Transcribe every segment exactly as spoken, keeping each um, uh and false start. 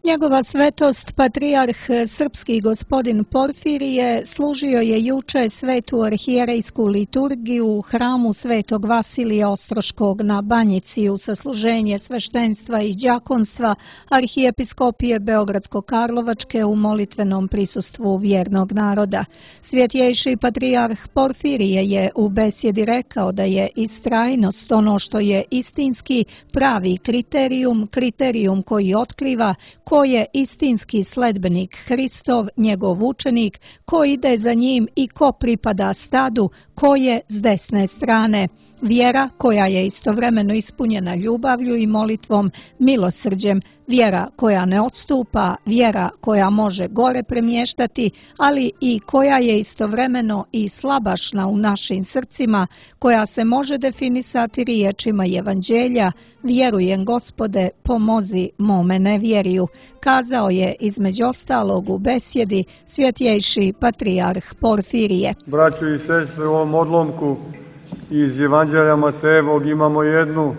Njegova svetost, patrijarh srpski gospodin Porfirije, služio je juče svetu arhijerejsku liturgiju u hramu svetog Vasilija Ostroškog na Banjici u sasluženje sveštenstva i đakonstva Arhijepiskopije Beogradsko-Karlovačke u molitvenom prisustvu vjernog naroda. Svjetjejši patrijarh Porfirije je u besjedi rekao da je istrajnost ono što je istinski pravi kriterijum, kriterijum koji otkriva ko je istinski sledbenik Hristov, njegov učenik, ko ide za njim i ko pripada stadu, ko je s desne strane. Vjera koja je istovremeno ispunjena ljubavlju i molitvom, milosrđem, vjera koja ne odstupa, vjera koja može gore premještati, ali i koja je istovremeno i slabašna u našim srcima, koja se može definisati riječima Evanđelja: vjerujem Gospode, pomozi mome nevjeriju, kazao je između ostalog u besjedi svjetjejši patrijarh Porfirije. Braćo i sestre, u ovom odlomku iz Evanđelja Matejevog imamo jednu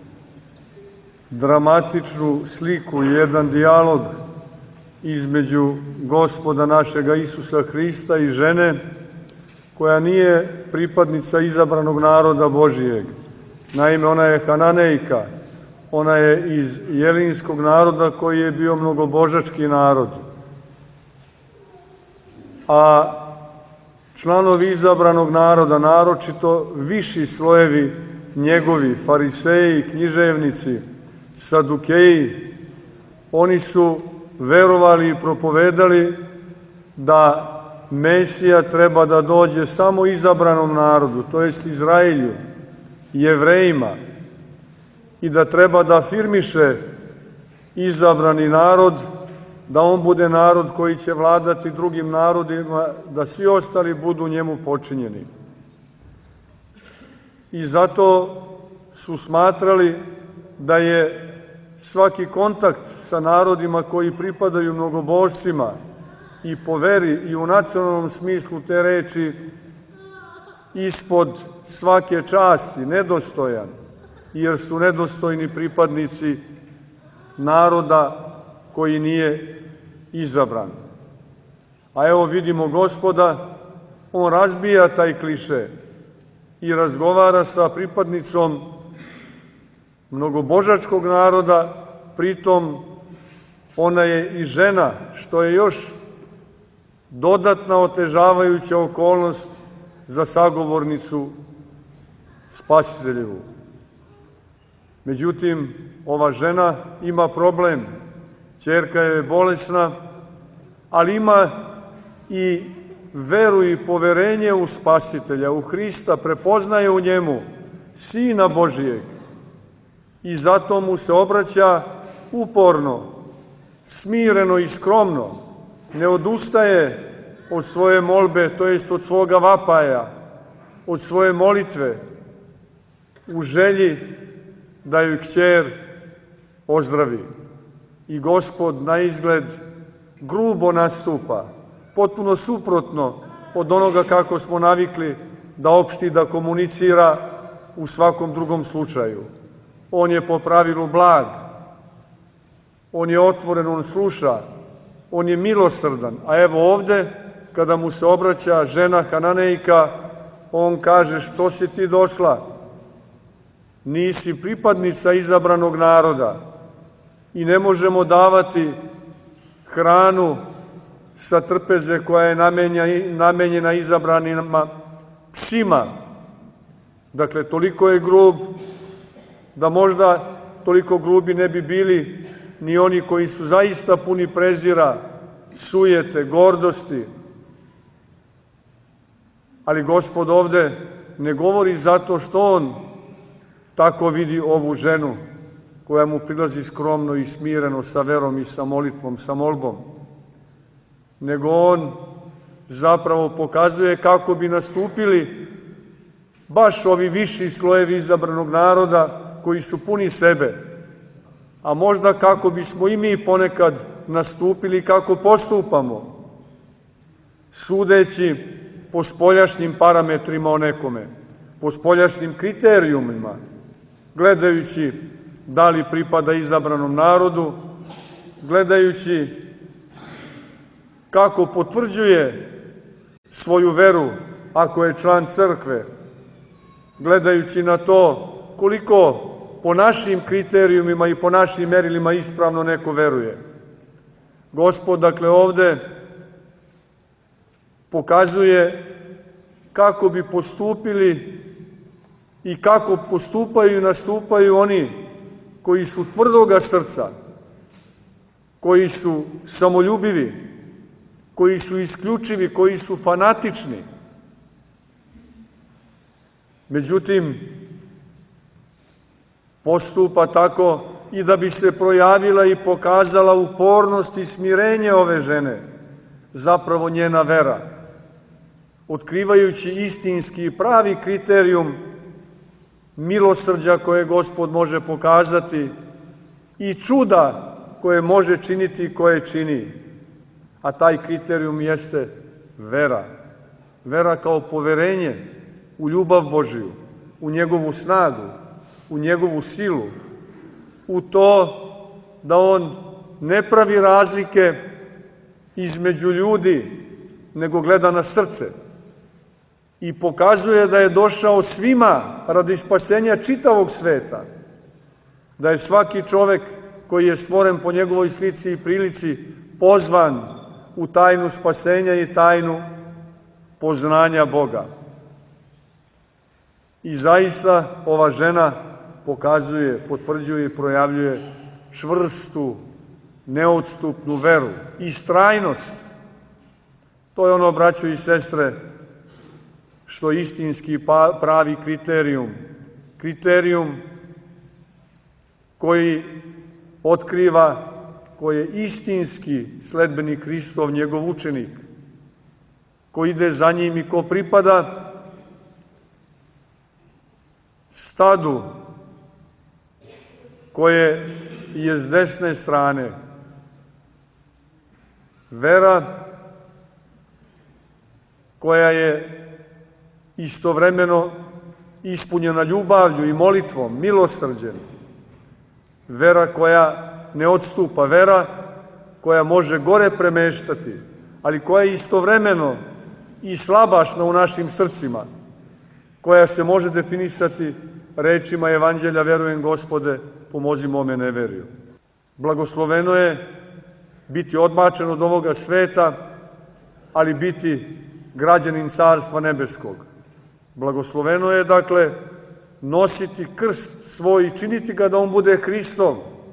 dramatičnu sliku, jedan dijalog između Gospoda našega Isusa Hrista i žene koja nije pripadnica izabranog naroda Božijeg. Naime, ona je Hananejka, ona je iz jelinskog naroda koji je bio mnogobožački narod. A članovi izabranog naroda, naročito viši slojevi njegovi, fariseji, književnici, sadukeji, oni su verovali i propovedali da Mesija treba da dođe samo izabranom narodu, to jest Izraelju, Jevrejima, i da treba da afirmiše izabrani narod, da on bude narod koji će vladati drugim narodima, da svi ostali budu njemu počinjeni. I zato su smatrali da je svaki kontakt sa narodima koji pripadaju mnogobožcima i po veri i u nacionalnom smislu te reči ispod svake časti, nedostojan, jer su nedostojni pripadnici naroda koji nije izabran. A evo vidimo Gospoda, on razbija taj kliše i razgovara sa pripadnicom mnogobožačkog naroda, pritom ona je i žena, što je još dodatna otežavajuća okolnost za sagovornicu Spasiteljevu. Međutim, ova žena ima problem. Ćerka je bolesna, ali ima i veru i poverenje u Spasitelja, u Hrista, prepoznaje u njemu Sina Božijeg i zato mu se obraća uporno, smireno i skromno, ne odustaje od svoje molbe, to jest od svoga vapaja, od svoje molitve, u želji da ju kćer ozdravi. I Gospod na izgled grubo nastupa, potpuno suprotno od onoga kako smo navikli da opšti, da komunicira u svakom drugom slučaju. On je po pravilu blag, on je otvoren, on sluša, on je milosrdan. A evo ovde, kada mu se obraća žena Hananejka, on kaže: što si ti došla? Nisi pripadnica izabranog naroda i ne možemo davati hranu sa trpeze koja je namenjena izabranima psima. Dakle, toliko je grub da možda toliko grubi ne bi bili ni oni koji su zaista puni prezira, sujete, gordosti. Ali Gospod ovde ne govori zato što on tako vidi ovu ženu koja mu prilazi skromno i smireno sa verom i sa molitvom, sa molbom, nego on zapravo pokazuje kako bi nastupili baš ovi viši slojevi izabranog naroda koji su puni sebe, a možda kako bismo i mi ponekad nastupili, kako postupamo, sudeći po spoljašnjim parametrima o nekome, po spoljašnjim kriterijumima, gledajući da li pripada izabranom narodu gledajući kako potvrđuje svoju veru ako je član crkve, gledajući na to koliko po našim kriterijumima i po našim merilima ispravno neko veruje. Gospod, dakle, ovde pokazuje kako bi postupili i kako postupaju i nastupaju oni koji su tvrdoga srca, koji su samoljubivi, koji su isključivi, koji su fanatični. Međutim, postupa tako i da bi se projavila i pokazala upornost i smirenje ove žene, zapravo njena vera, otkrivajući istinski i pravi kriterijum milosrđa koje Gospod može pokazati i čuda koje može činiti i koje čini. A taj kriterijum jeste vera. Vera kao poverenje u ljubav Božiju, u njegovu snagu, u njegovu silu, u to da on ne pravi razlike između ljudi, nego gleda na srce i pokazuje da je došao svima radi spasenja čitavog sveta, da je svaki čovek koji je stvoren po njegovoj slici i prilici pozvan u tajnu spasenja i tajnu poznanja Boga. I zaista ova žena pokazuje, potvrđuje i projavljuje čvrstu, neodstupnu veru i istrajnost. To je ono, braćo i sestre, što je istinski pravi kriterijum. Kriterijum koji otkriva ko je istinski sledbenik Hristov, njegov učenik, ko ide za njim i ko pripada stadu koje je s desne strane. Vera koja je istovremeno ispunjena ljubavlju i molitvom, milosrđem. Vera koja ne odstupa, vera koja može gore premeštati, ali koja je istovremeno i slabašna u našim srcima, koja se može definisati rečima Evanđelja: verujem, Gospode, pomozi mome neveriju. Blagosloveno je biti odbačen od ovoga sveta, ali biti građanin Carstva nebeskog. Blagosloveno je, dakle, nositi krst svoj i činiti ga da on bude Hristov.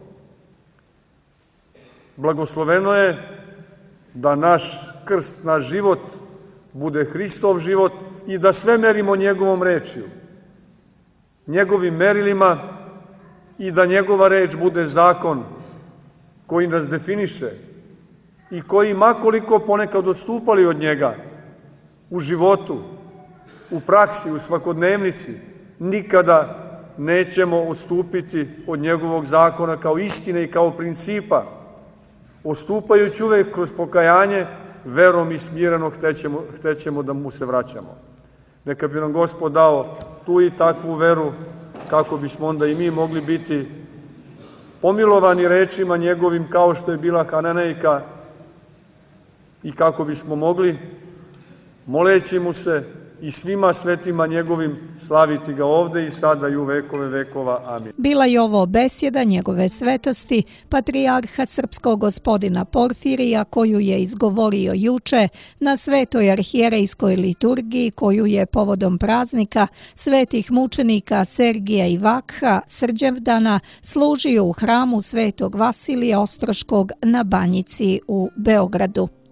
Blagosloveno je da naš krst, naš život bude Hristov život i da sve merimo njegovom rečju, njegovim merilima, i da njegova reč bude zakon koji nas definiše i koji, makoliko ponekad odstupali od njega u životu, u praksi, u svakodnevnici, nikada nećemo odstupiti od njegovog zakona kao istine i kao principa, odstupajući uvek kroz pokajanje, verom i smireno htaćemo, htaćemo da mu se vraćamo. Neka bi nam Gospod dao tu i takvu veru, kako bismo onda i mi mogli biti pomilovani rečima njegovim, kao što je bila Kananejka, i kako bismo mogli, moleći mu se i svima svetima njegovim, slaviti ga ovde i sada i u vekove vekova. Amin. Bila je ovo besjeda njegove svetosti, patrijarha srpskog gospodina Porfirija, koju je izgovorio juče na svetoj arhijerejskoj liturgiji, koju je povodom praznika svetih mučenika Sergija i Vakha Srđevdana služio u hramu svetog Vasilija Ostroškog na Banjici u Beogradu.